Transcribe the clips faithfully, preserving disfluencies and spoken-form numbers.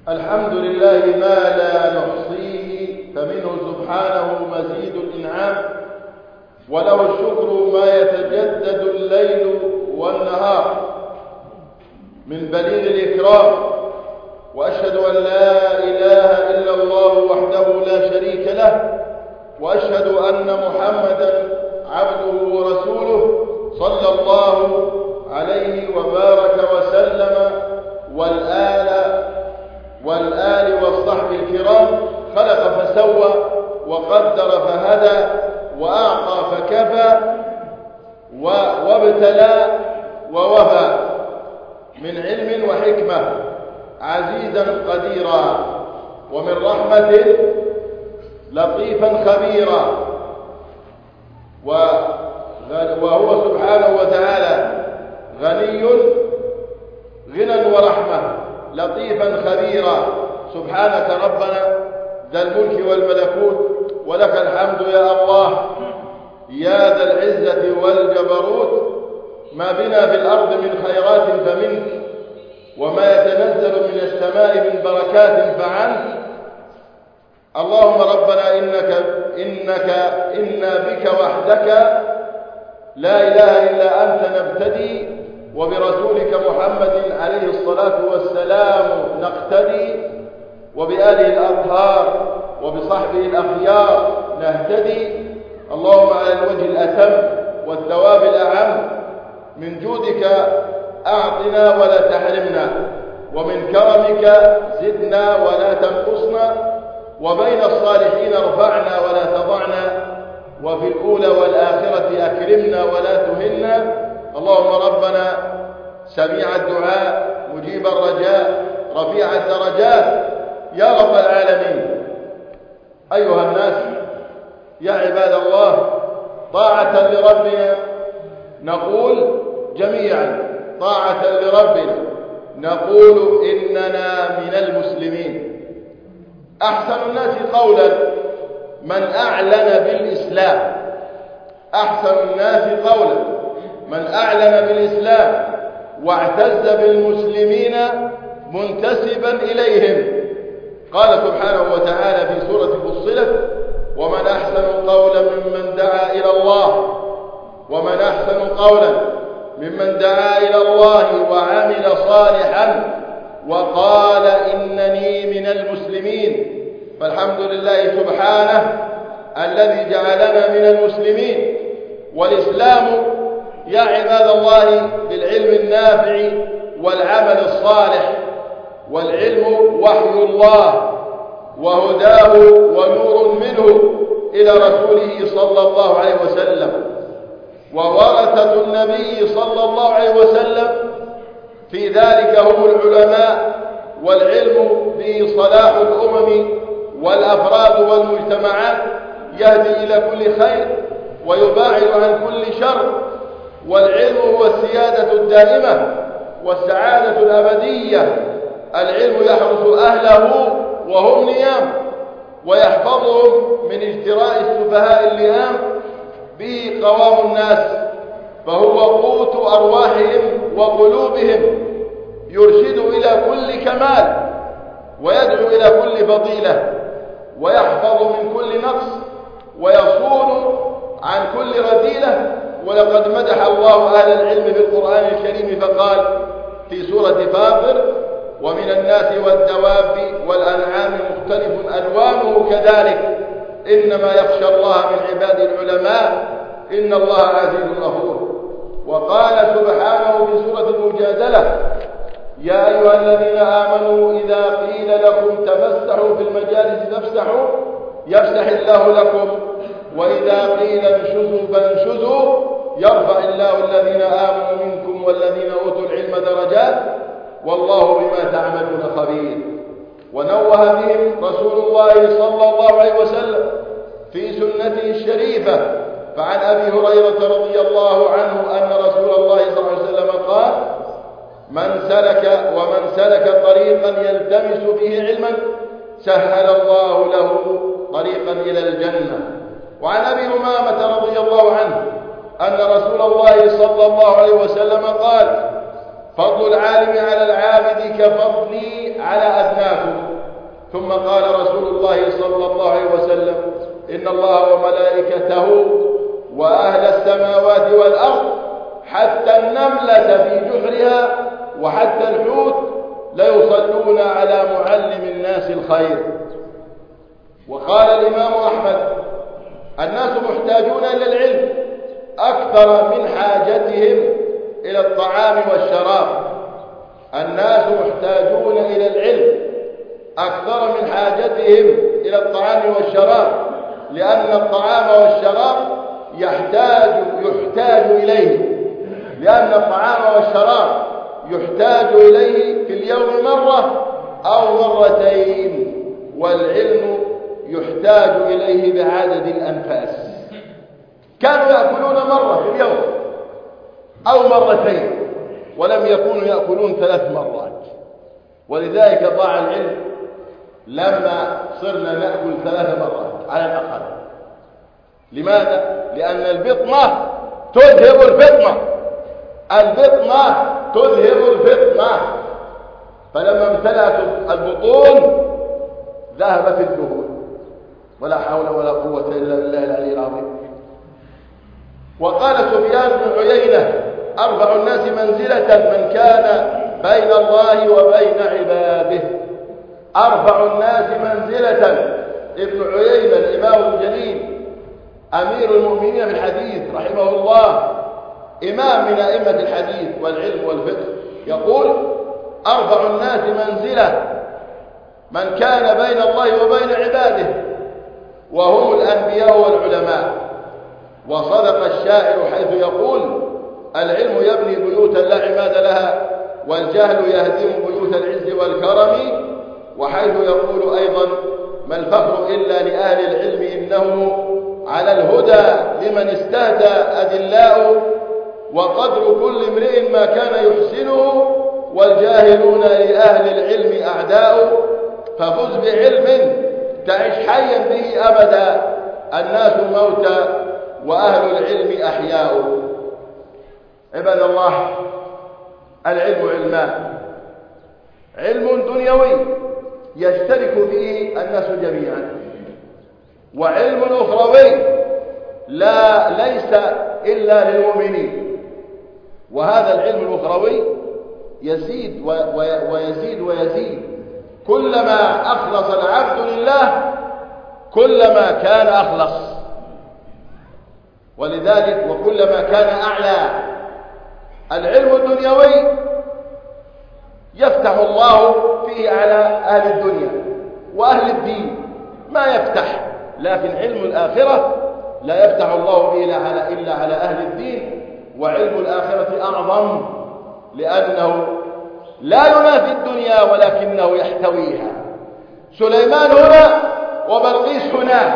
الحمد لله ما لا نحصيه، فمنه سبحانه مزيد الإنعام، وله الشكر ما يتجدد الليل والنهار من بليغ الإكرام. وأشهد أن لا إله إلا الله وحده لا شريك له، وأشهد أن محمدا عبده ورسوله صلى الله عليه وبارك وسلم، والآل والآل والصحب الكرام. خلق فسوى وقدر فهدى وأعطى فكفى وابتلى ووفى، من علم وحكمة عزيزا قديرا، ومن رحمة لطيفا خبيرا. وهو سبحانه وتعالى غني غنى ورحمة، لطيفا خبيرا. سبحانك ربنا ذا الملك والملكوت، ولك الحمد يا الله يا ذا العزة والجبروت. ما بنا في الأرض من خيرات فمنك، وما يتنزل من السماء من بركات فعنك. اللهم ربنا إنك إنك إنا بك وحدك لا إله إلا أنت نبتدي، وبرسولك محمد عليه الصلاة والسلام نقتدي، وبآله الأطهار وبصحبه الأخيار نهتدي. اللهم على الوجه الأتم والثواب الأعم من جودك أعطنا ولا تحرمنا، ومن كرمك زدنا ولا تنقصنا، وبين الصالحين ارفعنا ولا تضعنا، وفي الأولى والآخرة أكرمنا ولا تهنا. اللهم ربنا سميع الدعاء مجيب الرجاء رفيع الدرجات يا رب العالمين. أيها الناس يا عباد الله، طاعة لربنا نقول جميعا، طاعة لربنا نقول إننا من المسلمين. أحسن الناس قولا من أعلن بالإسلام، أحسن الناس قولا من أعلن بالإسلام واعتز بالمسلمين منتسبا إليهم. قال سبحانه وتعالى في سورة فصلت: ومن أحسن قولا ممن دعا إلى الله ومن أحسن قولا ممن دعا إلى الله وعمل صالحا وقال إنني من المسلمين. فالحمد لله سبحانه الذي جعلنا من المسلمين. والإسلام يا عباد الله بالعلم النافع والعمل الصالح، والعلم وحي الله وهداه ونور منه إلى رسوله صلى الله عليه وسلم. وورثة النبي صلى الله عليه وسلم في ذلك هم العلماء، والعلم به صلاح الأمم والأفراد والمجتمعات، يهدي إلى كل خير ويباعد عن كل شر. والعلم هو السيادة الدائمة والسعادة الأبدية. العلم يحرس أهله وهم نيام، ويحفظهم من اجتراء السفهاء اللئام. به قوام الناس، فهو قوت أرواحهم وقلوبهم، يرشد إلى كل كمال ويدعو إلى كل فضيلة، ويحفظ من كل نقص ويصون عن كل رذيلة. ولقد مدح الله أهل العلم في القرآن الكريم فقال في سورة فاطر: ومن الناس والدواب والأنعام مختلف ألوانه كذلك إنما يخشى الله من عباد العلماء إن الله عزيز غفور. وقال سبحانه في سورة المجادلة: يا أيها الذين آمنوا إذا قيل لكم تفسحوا في المجالس فافسحوا يفسح الله لكم، وإذا قيل انشزوا فانشزوا يرفع الله الذين آمنوا منكم والذين أوتوا العلم درجات والله بما تعملون خبير. ونوه بهم رسول الله صلى الله عليه وسلم في سنته الشريفة. فعن أبي هريرة رضي الله عنه أن رسول الله صلى الله عليه وسلم قال: من سلك ومن سلك طريقا يلتمس فيه علما سهل الله له طريقا إلى الجنة. وعن أبي أمامة رضي الله عنه أن رسول الله صلى الله عليه وسلم قال: فضل العالم على العابد كفضلي على أدناكم. ثم قال رسول الله صلى الله عليه وسلم: إن الله وملائكته وأهل السماوات والأرض حتى النملة في جحرها وحتى الحوت ليصلون على معلم الناس الخير. وقال الإمام أحمد: الناس محتاجون إلى العلم أكثر من حاجتهم إلى الطعام والشراب. الناس محتاجون إلى العلم أكثر من حاجتهم إلى الطعام والشراب، لأن الطعام والشراب يحتاج يحتاج إليه لأن الطعام والشراب يحتاج إليه في اليوم مرة أو مرتين، والعلم يحتاج إليه بعدد الأنفاس. كانوا يأكلون مرة في اليوم أو مرتين، ولم يكونوا يأكلون ثلاث مرات. ولذلك ضاع العلم لما صرنا نأكل ثلاث مرات على الأقل. لماذا؟ لأن البطنة تذهب الفطنة البطنة تذهب الفطنة فلما امتلأت البطون ذهبت الدهون. ولا حول ولا قوة إلا بالله العلي العظيم. وقال سفيان بن عيينة: أربع الناس منزلة من كان بين الله وبين عباده. أربع الناس منزلة. ابن عيينة الإمام الجليل أمير المؤمنين في الحديث رحمه الله، إمام من أئمة الحديث والعلم والفقه، يقول: أربع الناس منزلة من كان بين الله وبين عباده، وهم الأنبياء والعلماء. وصدق الشاعر حيث يقول: العلم يبني بيوتا لا عماد لها، والجهل يهدم بيوت العز والكرم. وحيث يقول أيضا: ما الفخر إلا لأهل العلم، إنه على الهدى لمن استهدى أدلاء. وقدر كل امرئ ما كان يحسنه، والجاهلون لأهل العلم أعداء. ففز بعلم تعش حيا به أبدا، الناس موتى وأهل العلم أحياء. عباد الله، العلم علمان: علم دنيوي يشترك فيه الناس جميعا، وعلم أخروي لا ليس إلا للمؤمنين. وهذا العلم الأخروي يزيد ويزيد ويزيد كلما أخلص العبد لله، كلما كان أخلص. ولذلك وكلما كان أعلى. العلم الدنيوي يفتح الله فيه على أهل الدنيا وأهل الدين ما يفتح، لكن علم الآخرة لا يفتح الله به إلا على أهل الدين. وعلم الآخرة أعظم، لأنه لا ينافي الدنيا ولكنه يحتويها. سليمان هنا وبلقيس هناك.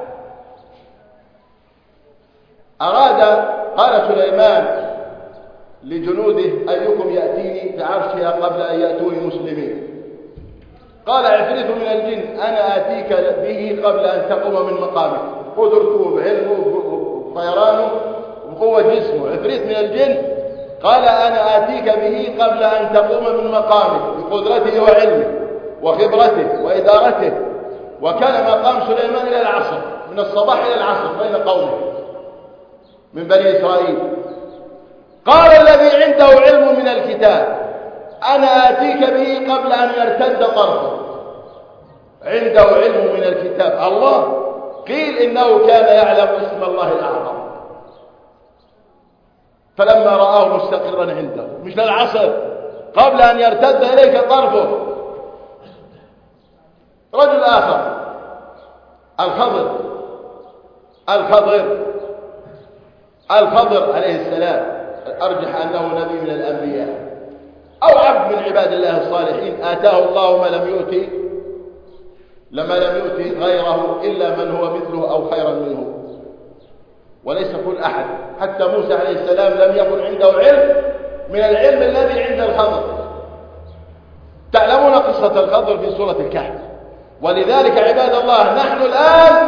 أراد قال سليمان لجنوده: أيكم يأتيني بعرشها قبل أن يأتوني مسلمين؟ قال عفريت من الجن: أنا آتيك به قبل أن تقوم من مقامك. قدرته بعلمه وطيرانه وقوة جسمه. عفريت من الجن قال: أنا آتيك به قبل أن تقوم من مقامك، بقدرته وعلمه وخبرته وإدارته. وكان مقام سليمان إلى العصر، من الصباح إلى العصر بين قومه من بني إسرائيل. قال الذي عنده علم من الكتاب: أنا آتيك به قبل أن يرتد طرفه. عنده علم من الكتاب الله. قيل إنه كان يعلم اسم الله الأعظم، فلما رآه مستقرا عنده مش للعصر، قبل أن يرتد إليك طرفه. رجل آخر الخضر الخضر الخضر عليه السلام، أرجح أنه نبي من الأنبياء أو عبد من عباد الله الصالحين، آتاه الله ما لم يؤتي لما لم يؤتي غيره إلا من هو مثله أو خيرا منه. وليس كل أحد، حتى موسى عليه السلام لم يكن عنده علم من العلم الذي عند الخضر. تعلمون قصة الخضر في سورة الكهف. ولذلك عباد الله، نحن الآن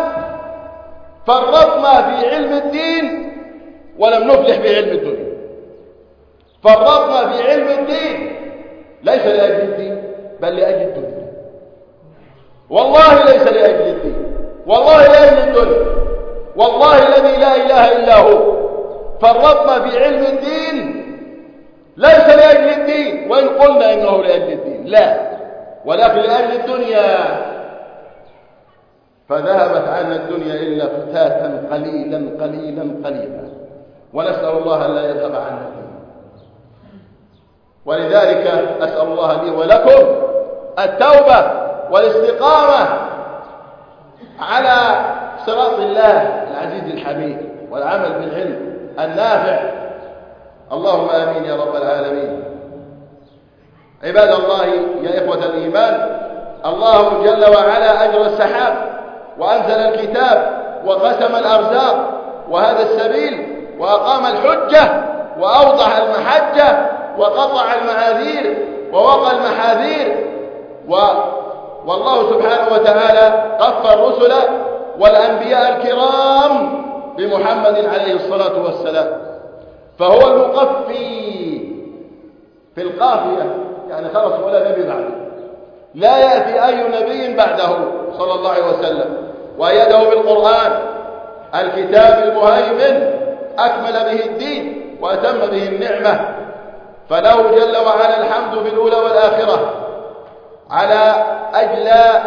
فرطنا في علم الدين ولم نفلح في علم الدنيا. فرطنا في علم الدين ليس لأجل الدين بل لأجل الدنيا. والله ليس لأجل الدين، والله لأجل الدنيا، والله الذي لا إله إلا هو. فرطنا في علم الدين ليس لأجل الدين، وإن قلنا إنه لأجل الدين لا، ولكن لأجل الدنيا. فذهبت عنا الدنيا إلا فتاتا قليلا قليلا قليلا، ونسأل الله أن لا يذهب عنا الدين. ولذلك أسأل الله لي ولكم التوبة والاستقامة على صراط الله العزيز الحميد، والعمل بالعلم النافع. اللهم آمين يا رب العالمين. عباد الله يا إخوة الإيمان، الله جل وعلا أجرى السحاب وأنزل الكتاب وقسم الأرزاق وهذا السبيل وأقام الحجة وأوضح المحجة وقطع المعاذير ووقى المحاذير. و... والله سبحانه وتعالى قف الرسل والأنبياء الكرام بمحمد عليه الصلاة والسلام، فهو المقفي في القافية، يعني خلص ولا نبي بعده، لا يأتي أي نبي بعده صلى الله عليه وسلم. وأيده بالقرآن الكتاب المهيمن، أكمل به الدين وأتم به النعمة، فله جل وعلا الحمد في الأولى والآخرة على أجلى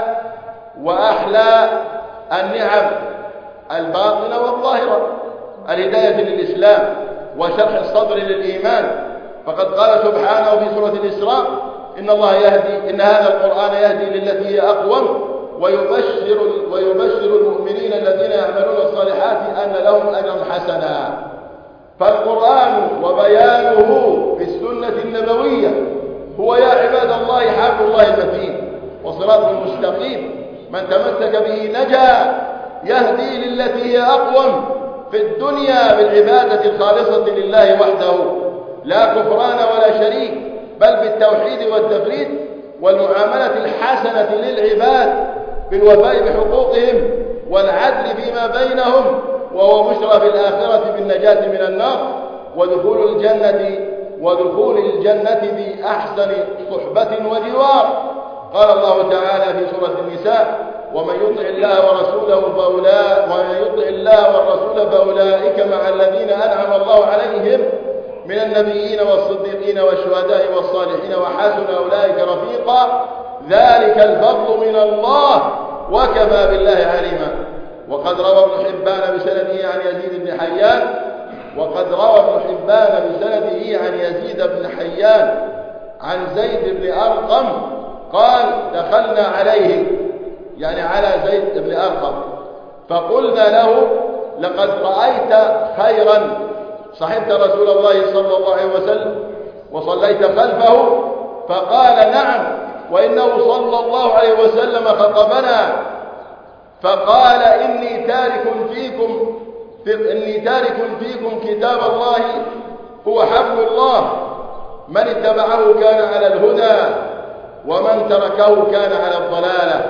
وأحلى النعم الباطنة والظاهرة، الهداية للإسلام وشرح الصدر للإيمان. فقد قال سبحانه في سورة الإسراء: إن الله يهدي إن هذا القرآن يهدي للتي هي أقوم ويبشر ويبشر المؤمنين الذين يعملون الصالحات أن لهم أجرا حسنا. فالقرآن وبيانه في السنة النبوية هو يا عباد الله حبل الله المتين وصراط المستقيم، من تمسك به نجا، يهدي للتي هي أقوم في الدنيا بالعبادة الخالصة لله وحده لا كفران ولا شريك، بل بالتوحيد والتفريد والمعاملة الحسنة للعباد بالوفاء بحقوقهم والعدل فيما بينهم، وهو بشرى في الآخرة بالنجاة من النار ودخول الجنة ودخول الجنة بأحسن صحبة وجوار. قال الله تعالى في سورة النساء: ومن يطع الله ورسوله فأولئك ومن يطع الله والرسول فأولئك مع الذين أنعم الله عليهم من النبيين والصديقين والشهداء والصالحين وحسن أولئك رفيقا، ذلك الفضل من الله وكفى بالله عليما. وقد روى ابن حبان بسنده عن يزيد بن حيان وقد روى ابن حبان بسنده عن يزيد بن حيان عن زيد بن أرقم قال: دخلنا عليه، يعني على زيد بن أرقم، فقلنا له: لقد رأيت خيرا، صحبت رسول الله صلى الله عليه وسلم وصليت خلفه؟ فقال: نعم، وإنه صلى الله عليه وسلم خطبنا فقال: إني تارك فيكم إني تارك فيكم كتاب الله هو حبل الله، من اتبعه كان على الهدى ومن تركه كان على الضلالة.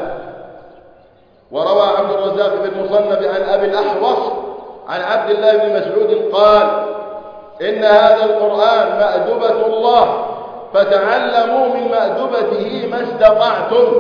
وروى عبد الرزاق بن مصنف عن أبي الأحوص عن عبد الله بن مسعود قال: إن هذا القرآن مأدبة الله فتعلموا من مأدبته ما استطعتم.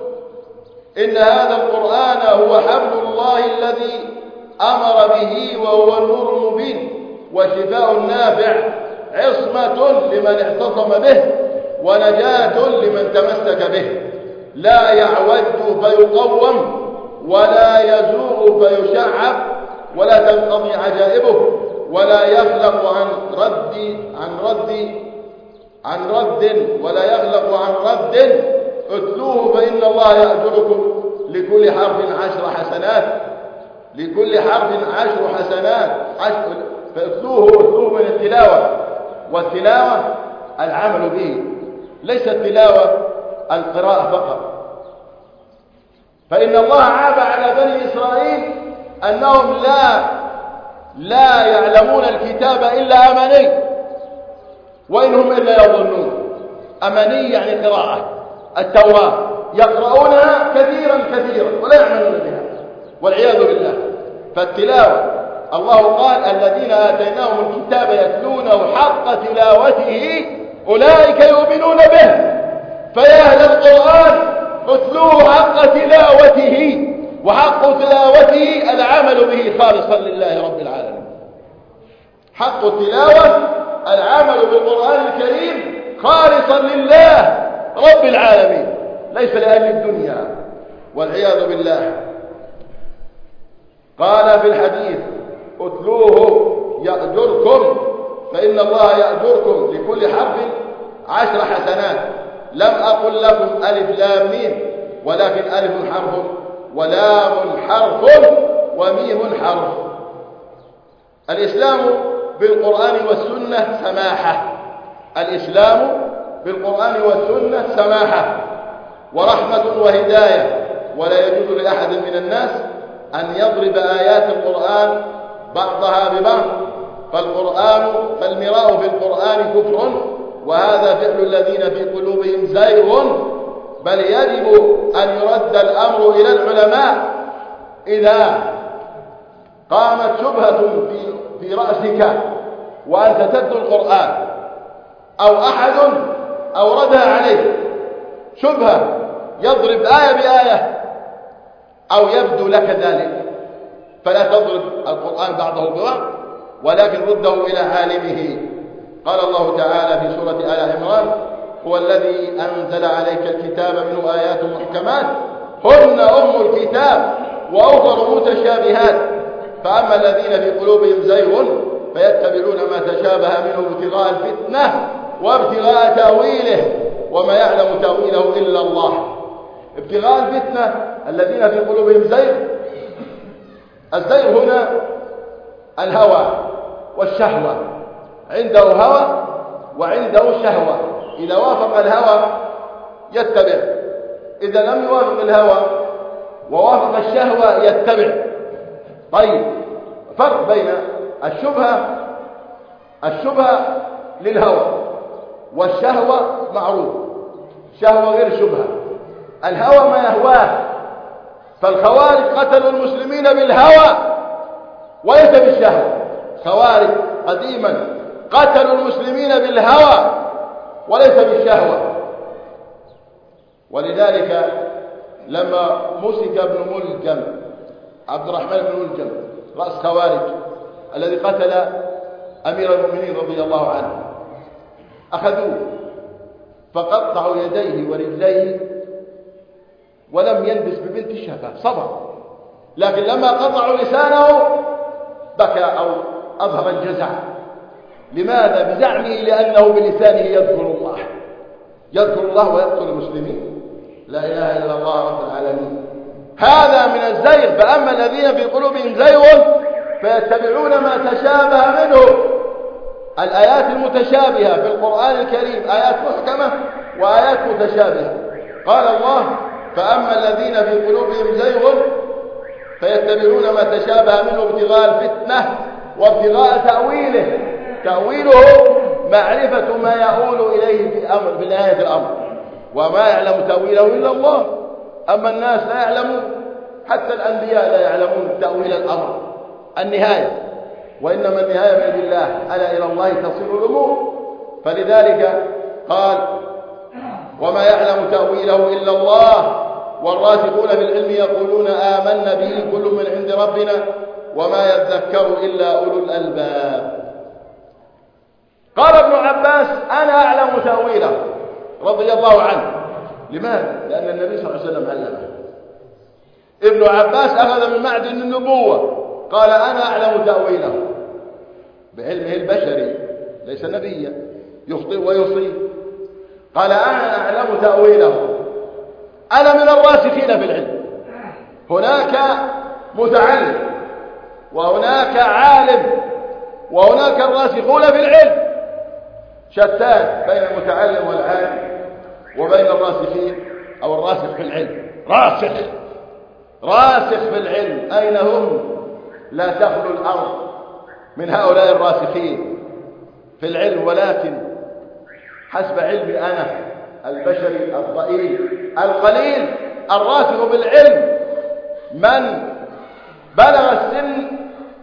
إن هذا القرآن هو حبل الله الذي أمر به، وهو النور المبين وشفاء نافع، عصمة لمن اعتصم به ونجاة لمن تمسك به، لا يعوج فيقوم ولا يزوغ فيشعب ولا تنقضي عجائبه، ولا يخلق عن رد عن رد عن رد ولا يخلق عن رد. اتلوه فإن الله يأجركم لكل حرف عشر حسنات لكل حرف عشر حسنات عشر. فاتلوه اتلوه من التلاوة، والتلاوة العمل به، ليس التلاوة القراءة فقط. فإن الله عاب على بني إسرائيل أنهم لا لا يعلمون الكتاب إلا أماني وإنهم إلا يظنون. أماني يعني قراءة التوراة، يقرؤونها كثيرا كثيرا ولا يعملون بها والعياذ بالله. فالتلاوة الله قال الذين آتيناهم الكتاب يتلونه حق تلاوته أولئك يؤمنون به. فيا أهل القرآن اتلوه حق تلاوته، وحق تلاوته العمل به خالصا لله رب العالمين. حق التلاوة العمل بالقرآن الكريم خالصا لله رب العالمين، ليس لأهل الدنيا والعياذ بالله. قال في الحديث اتلوه يأجركم، فإن الله يأجركم لكل حرف عشر حسنات. لم أقل لكم ألف لام ميم، ولكن ألف حرف ولام حرف وميم حرف. الإسلام بالقرآن والسنة سماحة، الإسلام بالقرآن والسنة سماحة ورحمة وهداية، ولا يجوز لأحد من الناس أن يضرب آيات القرآن بعضها ببعض. فالقرآن فالمراء في القرآن كفر، وهذا فعل الذين في قلوبهم زيغ. بل يجب أن يرد الأمر إلى العلماء. إذا قامت شبهة في, في رأسك وأنت تتلو القرآن، أو أحد أوردها عليك شبهة يضرب آية بآية أو يبدو لك ذلك، فلا تضرب القرآن بعضه ببعض، ولكن رده إلى عالمه. قال الله تعالى في سورة آل عمران: هو الذي أنزل عليك الكتاب منه آيات محكمات هن أم الكتاب وأخر متشابهات، فأما الذين في قلوبهم زيغ فيتبعون ما تشابه منه ابتغاء الفتنة وابتغاء تأويله وما يعلم تأويله إلا الله. ابتغاء الفتنة الذين في قلوبهم زيغ، الزيغ هنا الهوى والشهوة، عنده هوى وعنده شهوة. إذا وافق الهوى يتبع، إذا لم يوافق الهوى ووافق الشهوة يتبع. طيب، فرق بين الشبهة الشبهة للهوى والشهوة معروف، شهوة غير شبهة. الهوى ما يهواه، فالخوارج قتلوا المسلمين بالهوى وليس بالشهوة. خوارج قديما قتلوا المسلمين بالهوى وليس بالشهوة. ولذلك لما مسك ابن ملجم، عبد الرحمن بن ملجم رأس خوارج الذي قتل أمير المؤمنين رضي الله عنه، أخذوه فقطعوا يديه ورجليه ولم يلبس ببنت الشفا، صبر. لكن لما قطعوا لسانه بكى أو أظهر الجزع. لماذا؟ بزعمه لأنه بلسانه يذكر الله، يذكر الله ويقتل المسلمين. لا إله إلا الله رب العالمين. هذا من الزيغ. فأما الذين في قلوبهم زيغ فيتبعون ما تشابه منه، الآيات المتشابهة في القرآن الكريم آيات محكمة وآيات متشابهة. قال الله: فأما الذين في قلوبهم زيغ فيتبعون ما تشابه منه ابتغاء الفتنة وابتغاء تأويله. تأويله معرفة ما يؤول إليه في أمر في نهاية الأمر، وما يعلم تأويله إلا الله. أما الناس لا يعلمون، حتى الأنبياء لا يعلمون تأويل الأمر النهاية، وإنما النهاية بيد الله، ألا إلى الله تصير الأمور. فلذلك قال: وما يعلم تأويله إلا الله والراسخون في العلم يقولون آمنا به كل من عند ربنا وما يذكر إلا أولو الألباب. قال ابن عباس: أنا أعلم تأويله رضي الله عنه. لماذا؟ لأن النبي صلى الله عليه وسلم علمه. ابن عباس أخذ من معدن النبوة، قال: أنا أعلم تأويله بعلمه البشري، ليس نبيا يخطئ ويصيب. قال: أنا أعلم تأويله، أنا من الراسخين في العلم. هناك متعلم وهناك عالم وهناك الراسخون في العلم، شتان بين المتعلم والعالم وبين الراسخين أو الراسخ في العلم. راسخ راسخ في العلم أين هم؟ لا تخلو الأرض من هؤلاء الراسخين في العلم، ولكن حسب علمي أنا البشري الضئيل القليل الراسخ بالعلم من بلغ السن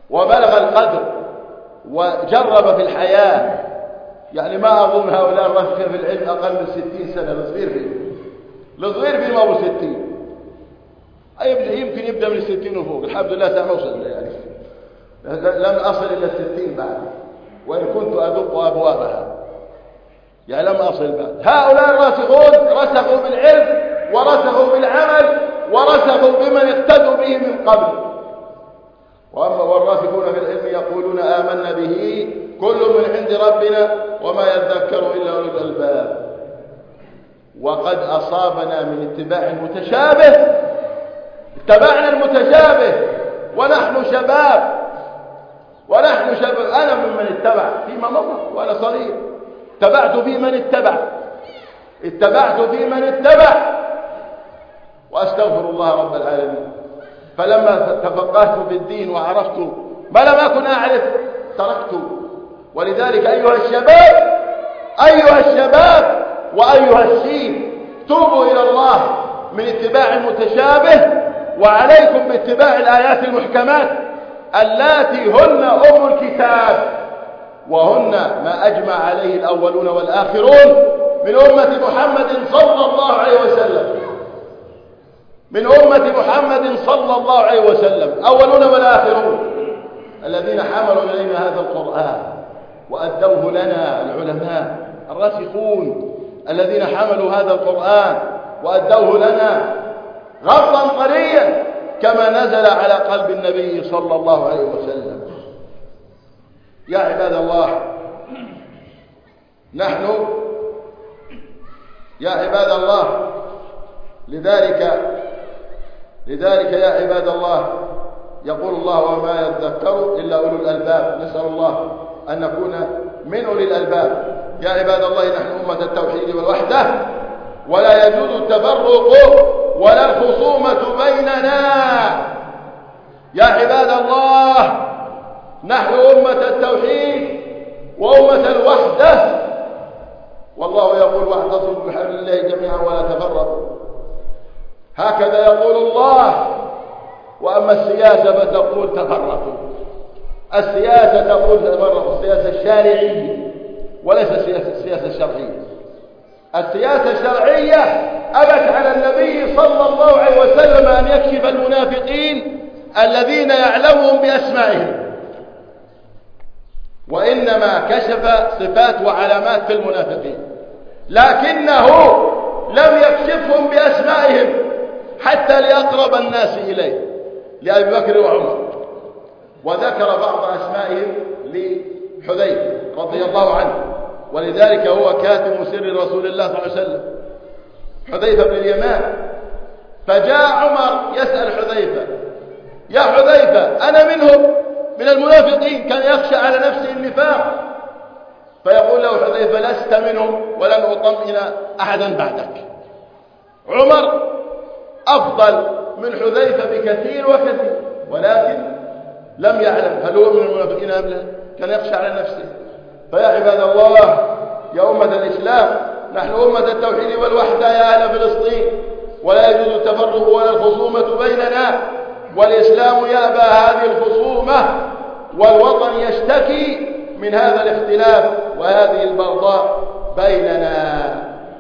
وبلغ القدر وجرب في الحياة، يعني ما أظن هؤلاء الراسخين في العلم أقل من ستين سنة. الصغير فيه الصغير فيه ما أبو ستين، أي يمكن يبدأ من الستين وفوق. الحمد لله سأوصل يعني، لم أصل إلى الستين بعد، وإن كنت أدق أبوابها يعني لم أصل بعد. هؤلاء الراسخون رسخوا بالعلم ورسخوا بالعمل ورسخوا بمن اقتدوا به من قبل. وأما والراسخون في العلم يقولون آمنا به كل من عند ربنا وما يذكر إلا أولو الألباب. وقد أصابنا من اتباع المتشابه، اتبعنا المتشابه ونحن شباب، ونحن شباب. أنا ممن اتبع فيما مضى وأنا صغير، اتبعت في من اتبع اتبعت في من اتبع وأستغفر الله رب العالمين. فلما تفقهت في الدين وعرفت ما لم أكن أعرف تركت. ولذلك أيها الشباب أيها الشباب وأيها الشيب، توبوا إلى الله من اتباع المتشابه، وعليكم باتباع الآيات المحكمات اللاتي هن أم الكتاب، وهن ما أجمع عليه الأولون والآخرون من أمة محمد صلى الله عليه وسلم من أمة محمد صلى الله عليه وسلم أولون والآخرون الذين حملوا إلينا هذا القرآن وأدوه لنا، العلماء الراسخون الذين حملوا هذا القرآن وأدوه لنا غضا طريا كما نزل على قلب النبي صلى الله عليه وسلم. يا عباد الله، نحن يا عباد الله لذلك لذلك يا عباد الله يقول الله وما يذكر إلا أولو الألباب. نسأل الله أن نكون من أولي الألباب. يا عباد الله، نحن أمة التوحيد والوحدة، ولا يجوز التفرق ولا الخصومة بيننا. يا عباد الله، نحن أمة التوحيد وأمة الوحدة، والله يقول واعتصموا بحبل الله جميعا ولا تفرقوا. هكذا يقول الله. وأما السياسة فتقول تفرقوا. السياسة تقول تفرقوا، السياسة الشارعية وليس السياسة الشرعية. السياسة الشرعية أبت على النبي صلى الله عليه وسلم أن يكشف المنافقين الذين يعلمهم بأسمائهم، وإنما كشف صفات وعلامات في المنافقين، لكنه لم يكشفهم بأسمائهم حتى لأقرب الناس إليه، لأبي بكر وعمر، وذكر بعض أسمائهم لحذيفة رضي الله عنه، ولذلك هو كاتم سر رسول الله صلى الله عليه وسلم حذيفة بن اليمان. فجاء عمر يسأل حذيفة: يا حذيفة، أنا منهم من المنافقين؟ كان يخشى على نفسه النفاق. فيقول له حذيفة: لست منهم ولن أطمئن أحدا بعدك. عمر أفضل من حذيفة بكثير وكثير، ولكن لم يعلم هل هو من المنافقين أم لا، كان يخشى على نفسه. فيا عباد الله، يا أمة الإسلام، نحن أمة التوحيد والوحدة يا أهل فلسطين، ولا يجوز التفرق ولا الخصومة بيننا، والإسلام يأبى هذه الخصومة، والوطن يشتكي من هذا الاختلاف وهذه البغضاء بيننا.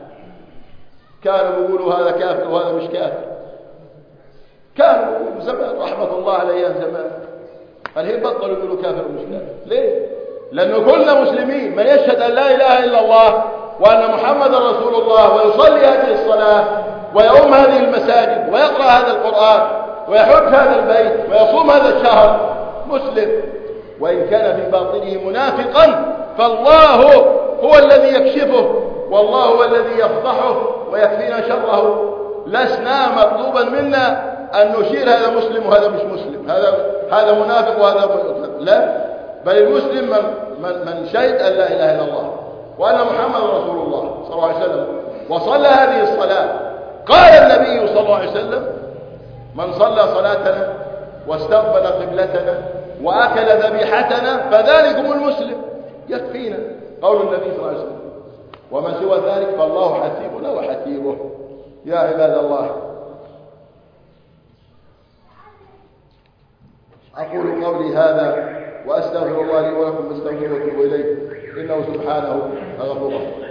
كانوا يقولوا هذا كافر وهذا مش كافر، كانوا يقولوا زمان رحمة الله على أيام زمان. الحين بطلوا يقولوا كافر ومش كافر. ليه؟ لأنه كلنا مسلمين. من يشهد أن لا إله إلا الله وأن محمد رسول الله ويصلي هذه الصلاة ويؤم هذه المساجد ويقرأ هذا القرآن ويحج هذا البيت ويصوم هذا الشهر مسلم، وإن كان في باطنه منافقا فالله هو الذي يكشفه، والله هو الذي يفضحه ويكفينا شره. لسنا مطلوبا منا أن نشير هذا مسلم وهذا مش مسلم، هذا هذا منافق وهذا منافق. لا، بل المسلم من من, من شهد أن لا إله إلا الله وأن محمد رسول الله صلى الله عليه وسلم وصلى هذه الصلاة. قال النبي صلى الله عليه وسلم: من صلى صلاتنا واستقبل قبلتنا وأكل ذبيحتنا فذلكم المسلم. يكفينا قول النبي صلى الله عليه وسلم، وما سوى ذلك فالله حسيبنا وحسيبه. يا عباد الله، أقول قولي هذا وأستغفر الله لي ولكم فاستغفروه واتوبوا إليه إنه سبحانه غفور رحيم.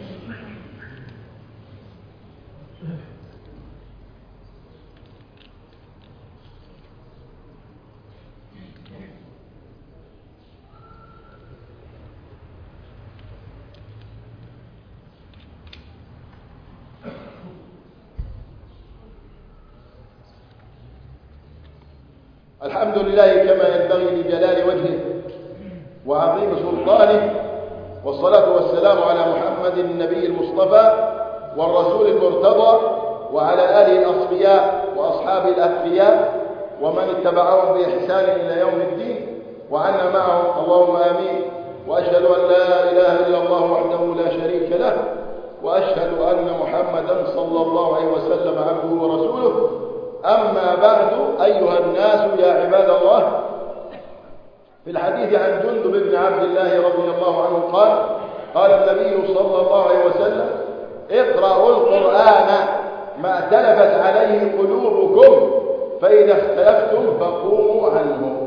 الحمد لله كما ينبغي لجلال وجهه وعظيم سلطانه، والصلاة والسلام على محمد النبي المصطفى والرسول المرتضى وعلى آله الأصفياء وأصحابه الأتقياء ومن اتبعهم بإحسان إلى يوم الدين وعنا معهم اللهم آمين. وأشهد أن لا إله إلا الله وحده لا شريك له، وأشهد أن محمدا صلى الله عليه وسلم عبده ورسوله. أما بعد أيها الناس يا عباد الله، في الحديث عن جندب بن عبد الله رضي الله عنه قال قال النبي صلى الله عليه وسلم: اقرأوا القرآن ما اختلفت عليه قلوبكم، فإذا اختلفتم فقوموا عنه.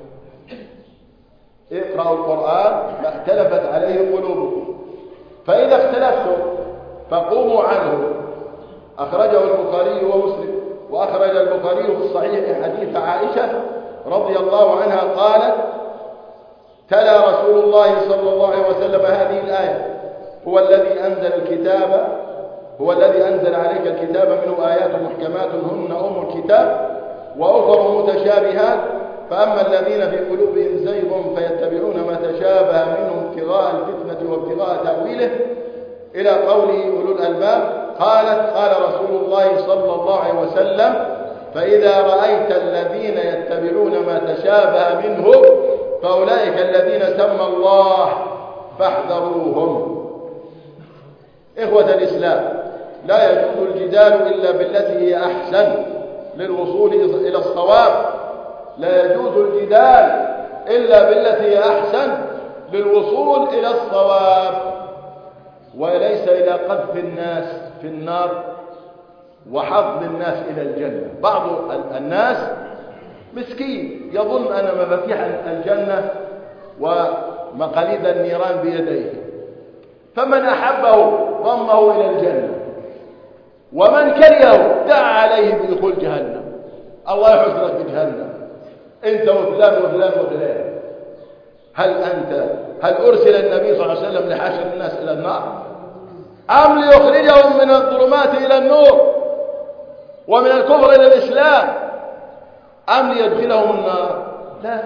اقرأوا القرآن ما اختلفت عليه قلوبكم، فإذا اختلفتم فقوموا عنه. أخرجه البخاري ومسلم. وأخرج البخاري في الصحيح حديث عائشة رضي الله عنها قالت: تلا رسول الله صلى الله عليه وسلم هذه الآية: هو الذي أنزل الكتاب هو الذي أنزل عليك الكتاب منه آيات محكمات هن أم الكتاب وأخر متشابهات، فأما الذين في قلوبهم زيغ فيتبعون ما تشابه منه ابتغاء الفتنة وابتغاء تأويله إلى قوله أولو الألباب. قالت: قال رسول الله صلى الله عليه وسلم: فإذا رأيت الذين يتبعون ما تشابه منه فأولئك الذين سمى الله فاحذروهم. إخوة الإسلام، لا يجوز الجدال إلا بالتي هي أحسن للوصول إلى الصواب. لا يجوز الجدال إلا بالتي هي أحسن للوصول إلى الصواب، وليس إلى قذف الناس في النار وحظ الناس إلى الجنة. بعض الناس مسكين يظن أن مفاتيح الجنة ومقاليد النيران بيديه، فمن أحبه ضمه إلى الجنة، ومن كرهه دعا عليه بدخول جهنم. الله يحفظك بجهنم أنت وفلان وفلان وفلان. هل أنت هل أرسل النبي صلى الله عليه وسلم لحشر الناس إلى النار، أم ليخرجهم من الظلمات إلى النور ومن الكفر إلى الإسلام، أم ليدخلهم النار؟ لا.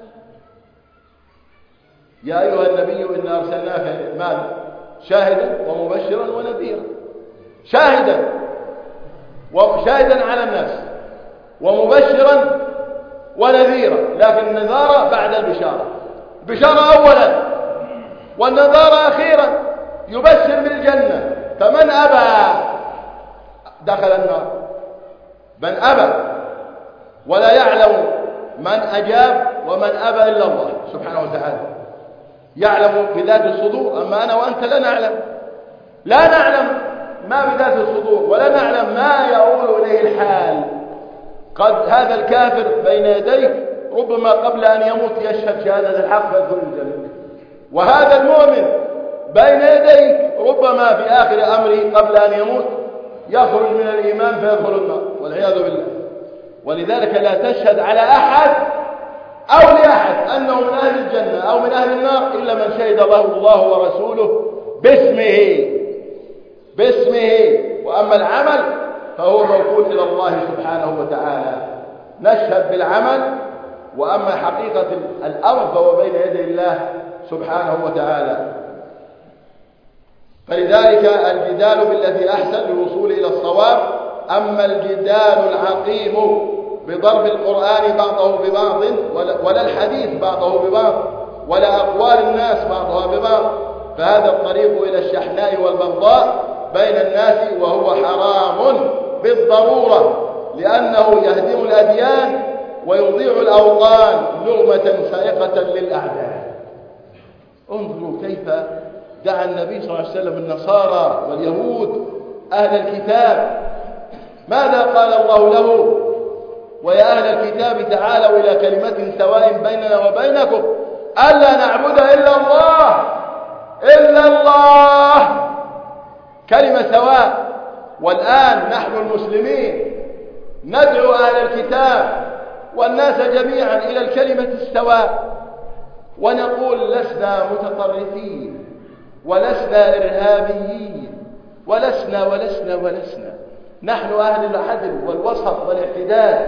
يا أيها النبي إنا أرسلناك ماذا؟ شاهدا ومبشرا ونذيرا. شاهدا وشاهدا على الناس ومبشرا ونذيرا، لكن النذارة بعد البشارة. البشارة أولا والنذارة أخيرا. يبشر بالجنة، فمن أبى دخل النار. من أبى، ولا يعلم من أجاب ومن أبى إلا الله سبحانه وتعالى. يعلم بذات الصدور، أما أنا وأنت لا نعلم لا نعلم ما بذات الصدور، ولا نعلم ما يؤول إليه الحال. قد هذا الكافر بين يديك ربما قبل أن يموت يشهد شهادة الحق فيدخل الجنة، وهذا المؤمن بين يديك ربما في آخر أمره قبل أن يموت يخرج من الإيمان فيدخل النار والعياذ بالله. ولذلك لا تشهد على أحد أو لأحد أنه من أهل الجنة أو من أهل النار إلا من شهد له الله ورسوله باسمه باسمه وأما العمل فهو موكول إلى الله سبحانه وتعالى. نشهد بالعمل، وأما حقيقة الأمر فهو بين يدي الله سبحانه وتعالى. فلذلك الجدال بالذي أحسن للوصول إلى الصواب. أما الجدال العقيم بضرب القرآن بعضه ببعض، ولا الحديث بعضه ببعض، ولا أقوال الناس بعضها ببعض، فهذا الطريق إلى الشحناء والبغضاء بين الناس، وهو حرام بالضرورة، لأنه يهدم الأديان ويضيع الأوطان لغمة سائقة للأعداء. انظروا كيف دعا النبي صلى الله عليه وسلم النصارى واليهود أهل الكتاب. ماذا قال الله له؟ ويا أهل الكتاب تعالوا إلى كلمة سواء بيننا وبينكم ألا نعبد إلا الله إلا الله، كلمة سواء. والآن نحن المسلمين ندعو أهل الكتاب والناس جميعا إلى الكلمة السواء، ونقول لسنا متطرفين ولسنا إرهابيين ولسنا ولسنا ولسنا، نحن أهل العدل والوسط والاعتدال،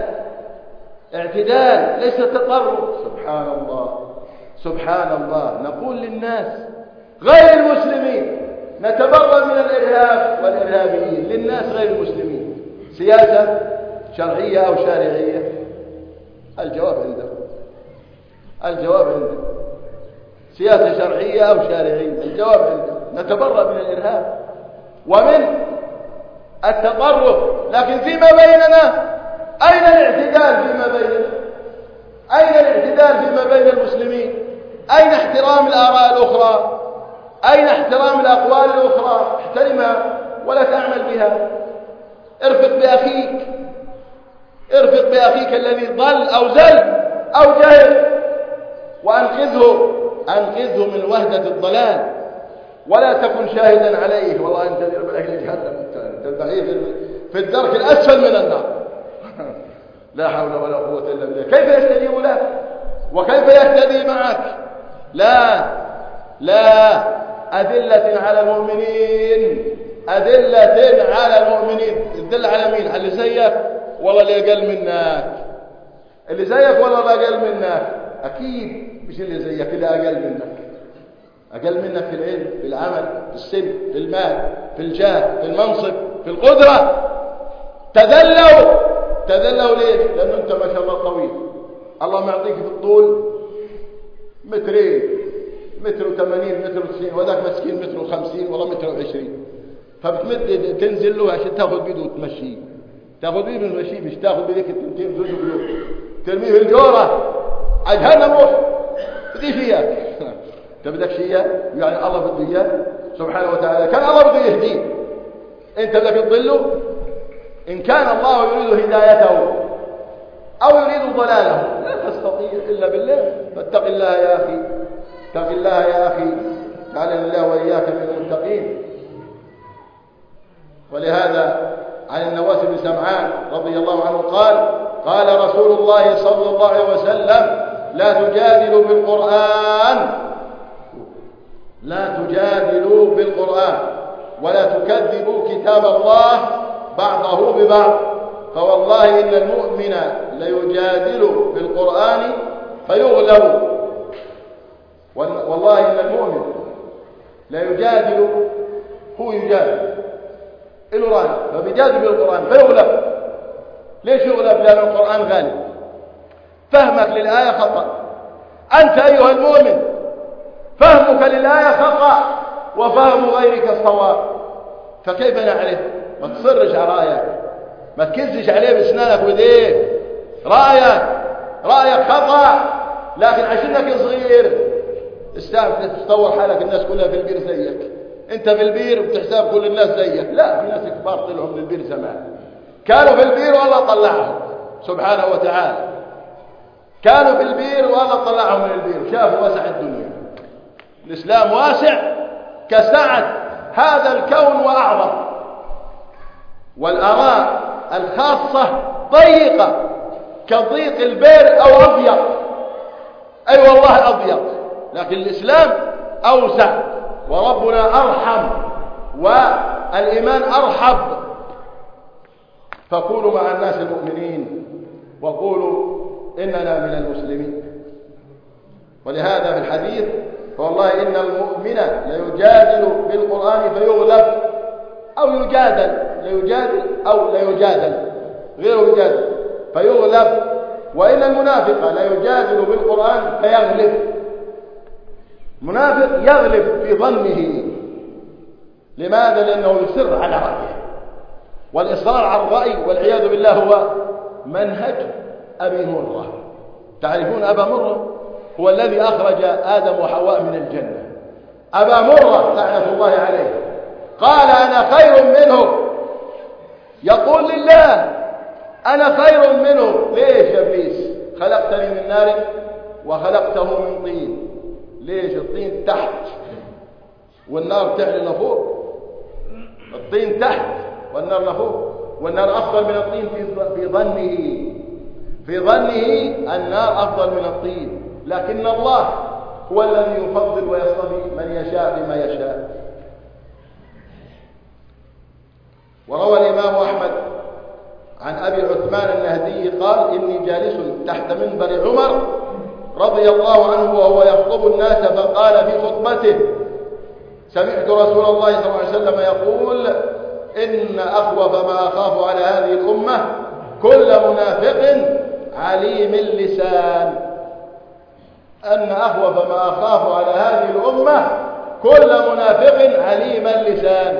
اعتدال ليس تطرف. سبحان الله سبحان الله. نقول للناس غير المسلمين نتبرأ من الإرهاب والإرهابيين، للناس غير المسلمين سياسة شرعية أو شارعية؟ الجواب عندكم، الجواب عندكم. سياسة شرعية أو شارعية؟ الجواب عندكم. نتبرأ من الإرهاب ومن التطرف، لكن فيما بيننا أين الاعتدال فيما بيننا؟ أين الاعتدال فيما بين المسلمين؟ أين احترام الآراء الأخرى؟ أين احترام الأقوال الأخرى؟ احترمها ولا تعمل بها. ارفق بأخيك، ارفق بأخيك الذي ضل أو زل أو جهل، وأنقذه، أنقذه من وهدة الضلال، ولا تكن شاهدا عليه. والله أنت بالك لجهنم، أنت في الدرك الأسفل من النار. لا حول ولا قوة إلا بالله. كيف يستجيب له وكيف يهتدي معك؟ لا لا. أذلة على المؤمنين، أذلة على المؤمنين. الذل على مين؟ على اللي زيك والله اللي أقل منك، اللي زيك والله اللي أقل منك. أكيد مش اللي زيك، اللي أقل منك، أقل منك في العلم، في العمل، في السن، في المال، في الجاه، في المنصب، في القدرة. تذلوا تذلوا ليش؟ لأنه أنت ما شاء الله طويل، الله معطيك في الطول مترين، متر وثمانين، متر وتسعين، وذاك مسكين متر وخمسين، والله متر وعشرين. فبتمد تنزل له عشان تاخذ بيده وتمشيه، تاخذ بيده وتمشيه، مش تاخذ بيدك التنتين زوج بلوك ترميه في الجوره على جهنم. روح بدي فيها. انت بدك شيء يعني الله بده اياه سبحانه وتعالى. كان الله بده يهديه، انت بدك تضله؟ ان كان الله يريد هدايته او يريد ضلاله لا تستطيع الا بالله. فاتق الله يا اخي، اتق الله يا اخي، جعلنا الله واياك من المتقين. ولهذا عن النواس بن سمعان رضي الله عنه قال: قال رسول الله صلى الله عليه وسلم: لا تجادلوا بالقرآن، لا تجادلوا بالقرآن ولا تكذبوا كتاب الله بعضه ببعض، فوالله إن المؤمن ليجادل بالقرآن فيغلب، والله إن المؤمن ليجادل، هو يجادل إله رأي فبيجادل بالقرآن فيغلب. ليش يغلب؟ لأن القرآن غالب. فهمك للآية خطأ، أنت أيها المؤمن فهمك للآية خطأ وفهم غيرك صواب، فكيف نعرف؟ ما تصرش على رأيك، ما تكزش عليه بأسنانك وإيديك. رأيك رأيك خطأ، لكن عشانك صغير استعمل تتصور حالك الناس كلها في البير زيك، انت في البير وبتحساب كل الناس زيك. لا، في ناس كبار طلعوا من البير زمان، كانوا في البير والله طلعهم سبحانه وتعالى، كانوا في البير والله طلعهم من البير، شافوا وسع الدنيا. الإسلام واسع كسعة هذا الكون وأعظم، والآراء الخاصة ضيقة كضيق البير أو أضيق، أي أيوة والله أضيق، لكن الإسلام أوسع وربنا أرحم والإيمان أرحب. فقولوا مع الناس المؤمنين وقولوا إننا من المسلمين. ولهذا في الحديث: فوالله إن المؤمن ليجادل بالقرآن فيغلب، أو يجادل، ليجادل أو ليجادل غير يجادل فيغلب، وإن المنافق ليجادل بالقرآن فيغلب. منافق يغلب في ظنه. لماذا؟ لأنه يصر على رأيه، والإصرار على الرأي والعياذ بالله هو منهج أبي مرة. تعرفون أبا مرة؟ هو الذي أخرج آدم وحواء من الجنة. أبا مرة لعنة الله عليه قال: أنا خير منه. يقول لله: أنا خير منه. ليش يا إبليس؟ خلقتني من نار وخلقته من طين. ليش؟ الطين تحت والنار تعلن فوق. الطين تحت والنار فوق، والنار أفضل من الطين في ظنه في ظنه النار أفضل من الطين، لكن الله هو الذي يفضل ويصطفي من يشاء بما يشاء. وروى الإمام أحمد عن أبي عثمان النهدي قال: إني جالس تحت منبر عمر رضي الله عنه وهو يخطب الناس، فقال في خطبته: سمعت رسول الله صلى الله عليه وسلم يقول: إن أخوف ما أخاف على هذه الأمة كل منافق عليم اللسان. أن أخوف ما أخاف على هذه الأمة كل منافق عليم اللسان.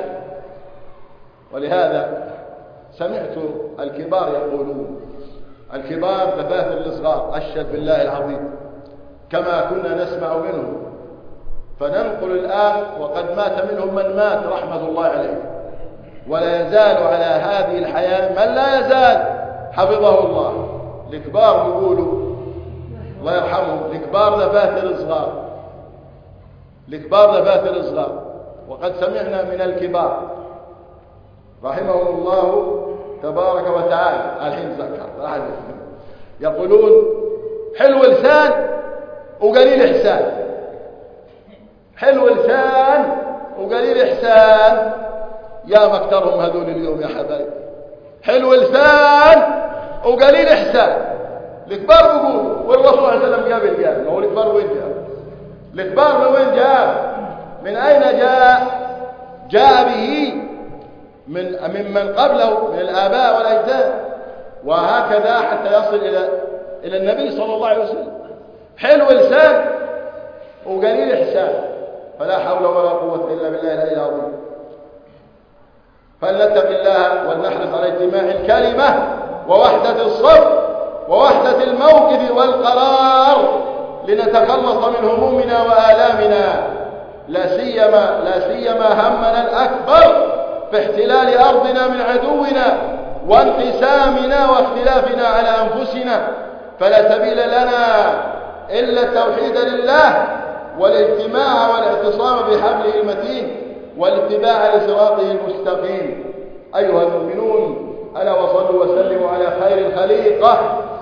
ولهذا سمعت الكبار يقولون: الكبار تفاثل الصغار، أشهد بالله العظيم، كما كنا نسمع منهم. فننقل الآن وقد مات منهم من مات رحمة الله عليه، ولا يزال على هذه الحياة من لا يزال حفظه الله. الكبار يقولوا الله يرحمهم: الكبار دفاتر الصغار، الكبار دفاتر الصغار. وقد سمعنا من الكبار رحمهم الله تبارك وتعالى، الحين ذكر يقولون: حلو لسان وقليل إحسان، حلو لسان وقليل إحسان. يا مكترهم هذول اليوم يا حبايب، حلو لسان وقليل إحسان. الكبار بيقولوا، والرسول صلى الله عليه وسلم قابل جاب. ما هو الكبار وين جاب؟ الكبار من وين جاب؟ من أين جاء؟ جاء به من ممن قبله من الآباء والأجداد، وهكذا حتى يصل إلى إلى النبي صلى الله عليه وسلم. حلو لسان وقليل إحسان، فلا حول ولا قوة إلا بالله العلي العظيم. فلنتق الله ولنحرص على اجتماع الكلمة ووحدة الصف ووحدة الموقف والقرار لنتخلص من همومنا وآلامنا، لا سيما لا سيما همنا الأكبر في احتلال أرضنا من عدونا وانقسامنا واختلافنا على أنفسنا. فلا سبيل لنا إلا التوحيد لله والاجتماع والاعتصام بحبله المتين والاتباع لصراطه المستقيم. أيها المؤمنون، ألا وصلوا وسلموا على خير الخليقة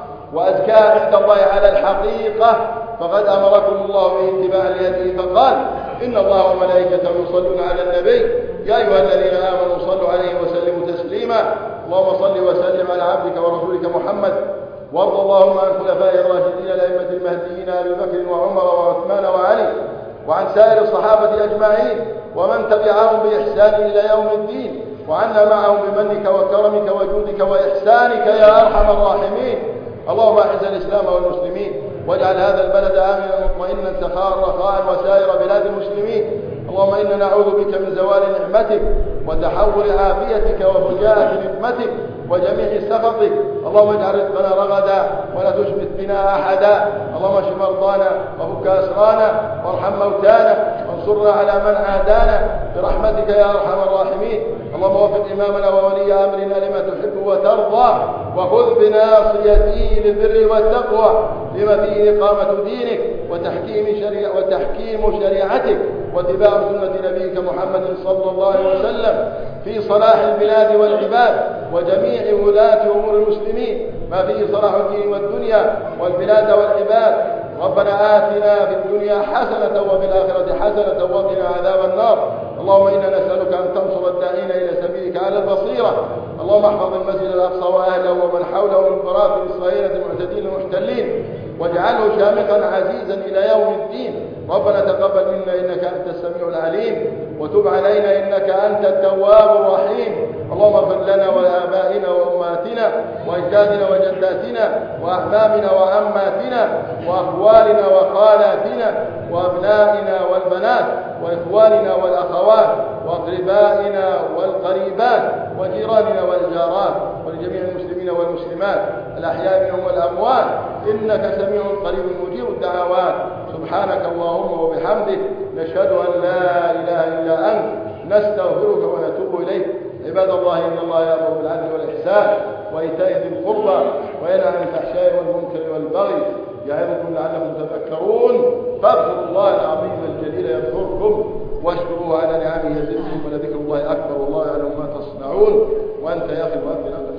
وأزكاها عند الله على الحقيقة، فقد أمركم الله باتباع لهديه فقال: إن الله وملائكته يصلون على النبي يا أيها الذين آمنوا صلوا عليه وسلموا تسليما. اللهم صل وسلم على عبدك ورسولك محمد، وارض اللهم عن خلفاء الراشدين الأئمة المهديين أبي بكر وعمر وعثمان وعلي، وعن سائر الصحابة أجمعين ومن تبعهم بإحسان إلى يوم الدين، وعنا معهم بمنك وكرمك وجودك وإحسانك يا أرحم الراحمين. اللهم أعز الإسلام والمسلمين، واجعل هذا البلد آمنا مطمئنا سخاء رخاء وسائر بلاد المسلمين. اللهم إنا نعوذ بك من زوال نعمتك وتحول عافيتك وفجاءة نقمتك وجميع سخطك. اللهم اجعل رزقنا رغدا ولا تشمت بنا أحدا. اللهم اشف مرضانا وفك أسرانا وارحم موتانا وانصرنا على من عادانا برحمتك يا أرحم الراحمين. اللهم وفق إمامنا وولي أمرنا لما تحب وترضى، وخذ بناصيته للبر والتقوى لما فيه إقامة دينك وتحكيم شريع وتحكيم شريعتك واتباع سنة نبيك محمد صلى الله عليه وسلم في صلاح البلاد والعباد وجميع ولاة أمور المسلمين، ما فيه صلاح الدين والدنيا والبلاد والعباد. ربنا آتنا في الدنيا حسنة وفي الآخرة حسنة وقنا عذاب النار. اللهم إنا نسألك أن تنصر الداعين إلى سبيلك على البصيرة. اللهم احفظ المسجد الأقصى وأهله ومن حوله من براثن الصهاينة المعتدين المحتلين، واجعله شامخا عزيزا إلى يوم الدين. ربنا تقبل منا إنك أنت السميع العليم، وتب علينا إنك أنت التواب الرحيم. اللهم اغفر لنا ولآبائنا وأمهاتنا وأجدادنا وجداتنا وأحمامنا وعماتنا وأخوالنا وخالاتنا وأبنائنا والبنات وإخواننا والأخوات وأقربائنا والقريبات وجيراننا والجارات ولجميع المسلمين والمسلمات الأحياء منهم والأموات، إنك سميع قريب مجيب الدعوات. سبحانك اللهم وبحمدك، نشهد أن لا إله إلا أنت، نستغفرك ونتوب إليك. عباد الله، إن الله يأمر بالعدل والإحسان وإيتاء ذي القربى وينهى عن الفحشاء والمنكر والبغي يعظكم لعلكم تذكرون. فاذكروا الله العظيم الجليل يذكركم واشكروه على نعمه يزدكم ولذكر الله أكبر والله يعلم ما تصنعون. وأنت يا أخي المؤذن